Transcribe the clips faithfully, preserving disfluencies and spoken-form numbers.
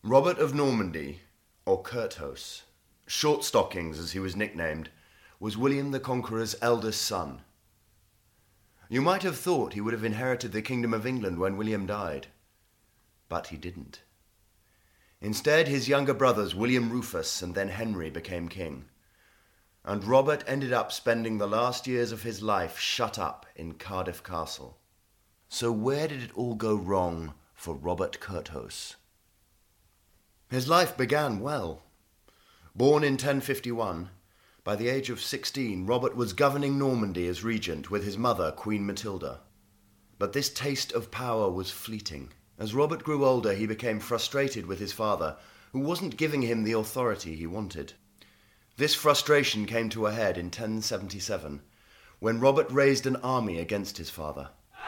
Robert of Normandy, or Curthose, Short Stockings as he was nicknamed, was William the Conqueror's eldest son. You might have thought he would have inherited the kingdom of England when William died, but he didn't. Instead, his younger brothers William Rufus and then Henry became king, and Robert ended up spending the last years of his life shut up in Cardiff Castle. So where did it all go wrong for Robert Curthose? His life began well. Born in ten fifty-one, by the age of sixteen, Robert was governing Normandy as regent with his mother, Queen Matilda. But this taste of power was fleeting. As Robert grew older, he became frustrated with his father, who wasn't giving him the authority he wanted. This frustration came to a head in ten seventy-seven, when Robert raised an army against his father.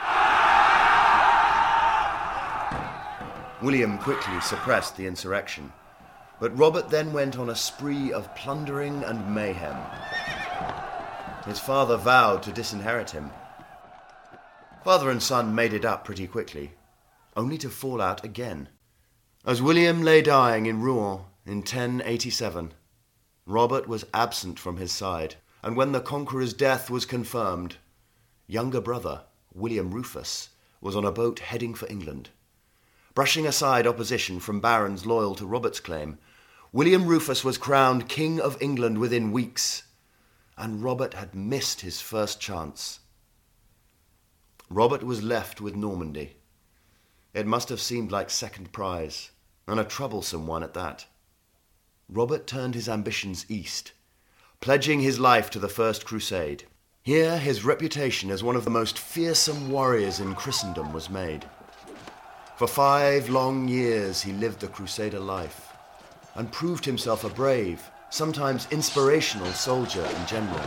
William quickly suppressed the insurrection, but Robert then went on a spree of plundering and mayhem. His father vowed to disinherit him. Father and son made it up pretty quickly, only to fall out again. As William lay dying in Rouen in ten eighty-seven, Robert was absent from his side, and when the conqueror's death was confirmed, younger brother William Rufus was on a boat heading for England. Brushing aside opposition from barons loyal to Robert's claim, William Rufus was crowned King of England within weeks, and Robert had missed his first chance. Robert was left with Normandy. It must have seemed like second prize, and a troublesome one at that. Robert turned his ambitions east, pledging his life to the First Crusade. Here his reputation as one of the most fearsome warriors in Christendom was made. For five long years he lived the Crusader life and proved himself a brave, sometimes inspirational soldier and general.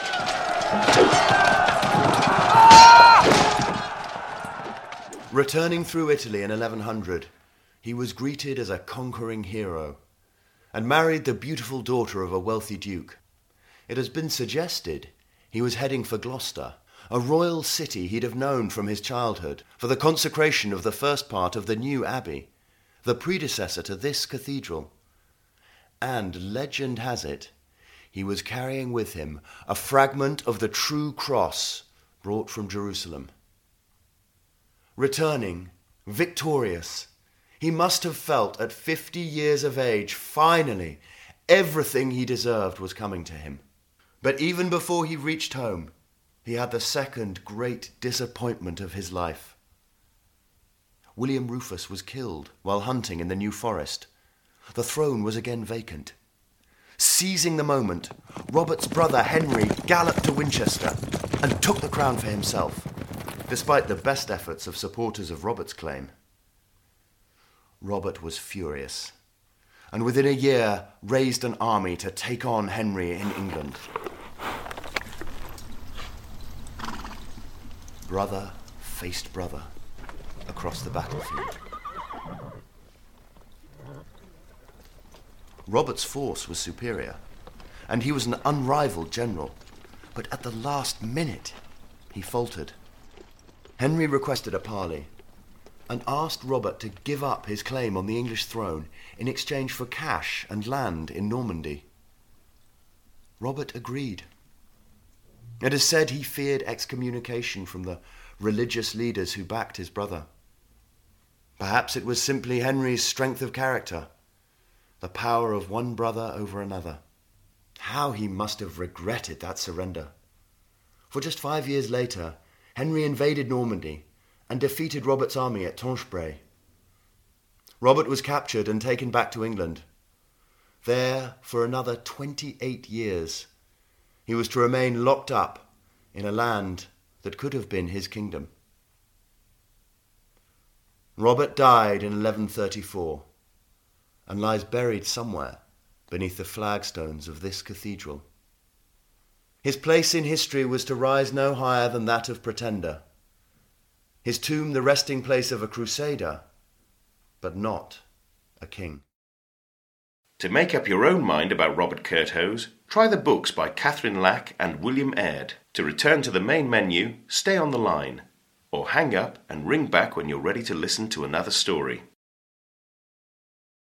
Returning through Italy in eleven hundred, he was greeted as a conquering hero and married the beautiful daughter of a wealthy duke. It has been suggested he was heading for Gloucester, a royal city he'd have known from his childhood, for the consecration of the first part of the new abbey, the predecessor to this cathedral. And legend has it, he was carrying with him a fragment of the true cross brought from Jerusalem. Returning, victorious, he must have felt at fifty years of age, finally, everything he deserved was coming to him. But even before he reached home, he had the second great disappointment of his life. William Rufus was killed while hunting in the New Forest. The throne was again vacant. Seizing the moment, Robert's brother Henry galloped to Winchester and took the crown for himself, despite the best efforts of supporters of Robert's claim. Robert was furious, and within a year raised an army to take on Henry in England. Brother faced brother across the battlefield. Robert's force was superior, and he was an unrivaled general, but at the last minute he faltered. Henry requested a parley and asked Robert to give up his claim on the English throne in exchange for cash and land in Normandy. Robert agreed. It is said he feared excommunication from the religious leaders who backed his brother. Perhaps it was simply Henry's strength of character, the power of one brother over another. How he must have regretted that surrender. For just five years later, Henry invaded Normandy and defeated Robert's army at Tinchebray. Robert was captured and taken back to England. There, for another twenty-eight years, he was to remain locked up in a land that could have been his kingdom. Robert died in eleven thirty-four and lies buried somewhere beneath the flagstones of this cathedral. His place in history was to rise no higher than that of pretender, his tomb the resting place of a crusader, but not a king. To make up your own mind about Robert Curthose, try the books by Catherine Lack and William Aird. To return to the main menu, stay on the line, or hang up and ring back when you're ready to listen to another story.